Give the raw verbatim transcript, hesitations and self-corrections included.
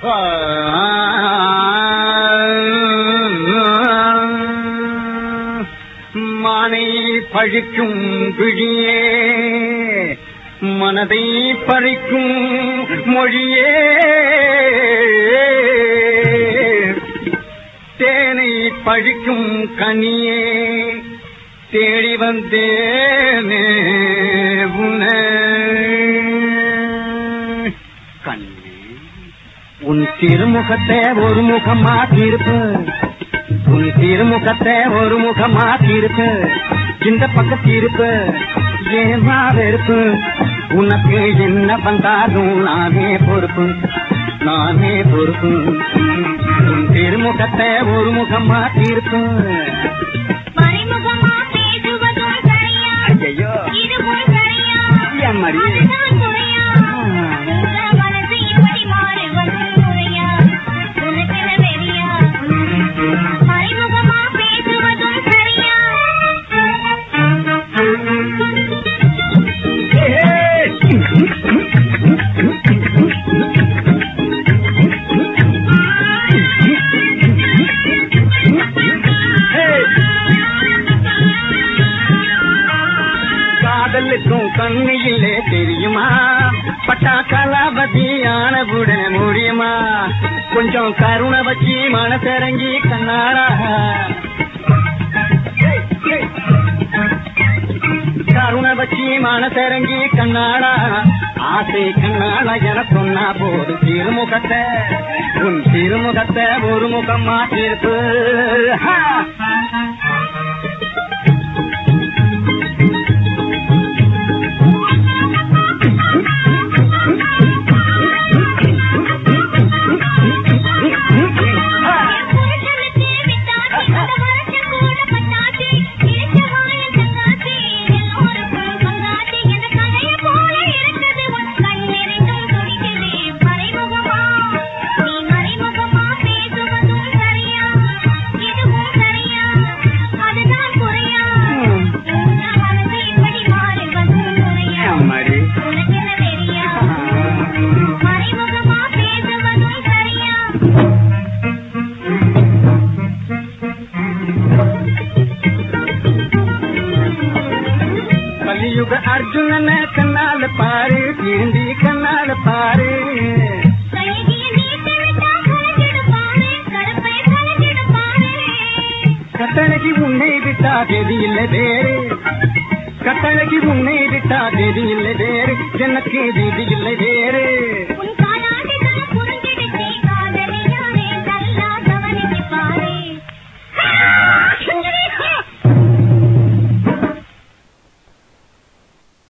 மானை பழிக்கும் விழியே, மனதை பறிக்கும் மொழியே, தேனை பழிக்கும் கனியே, தேடி வந்தேனே உன்னை. கண்ணே, உன் திருமுகத்தை ஒரு முகமா தீர்ப்பு, உன் திருமுகத்தை ஒரு முகமா தீர்ப்பு, இந்த பக்கத்து இருப்பு ஏமா வெறுப்பு, உனக்கு என்ன வந்தாலும் நானே பொறுப்பு, நானே பொறுப்பு. உன் திருமுகத்தை ஒரு முகமா தீர்ப்பு. ஐயோ என் மாதிரி கண்ணு இல்லே தெரியுமா, பட்டா கலாபதி ஆனவுடனே முடியுமா, கொஞ்சம் கருணை வச்சி மனசரங்கி கண்ணாடா, கருணை வச்சி மனசரங்கி கண்ணாடா, ஆசை கண்ணாடா என சொன்னா போது திருமுகத்தை, உன் திருமுகத்தை ஒரு முகமா தீர்ப்பு. அர்ஜுனன கண்ணால பாரு, திரும்பி கண்ணால பாரு, கட்டளைக்கு உன்னை விட்டா தேதி இல்லை வேறு, கட்டளைக்கு உன்னை விட்டா தேதி இல்லை வேறு, எனக்கு தேதி இல்லை வேறு.